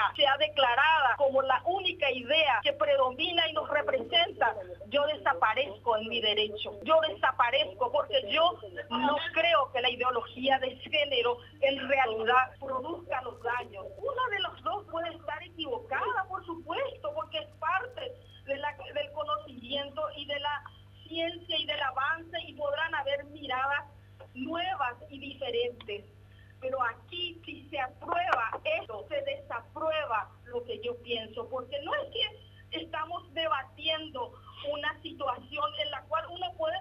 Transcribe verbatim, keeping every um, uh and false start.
idea sea declarada como la única idea que predomina y nos representa, yo desaparezco en mi derecho. Yo desaparezco porque yo no creo que la ideología de género en realidad produzca los daños. Uno de los dos puede estar equivocada, por supuesto, porque es parte de la, del conocimiento y de la ciencia y del avance, y podrán haber miradas nuevas y diferentes. Pero aquí, si se aprueba esto, se desaprueba lo que yo pienso, porque no es que estamos debatiendo una situación en la cual uno puede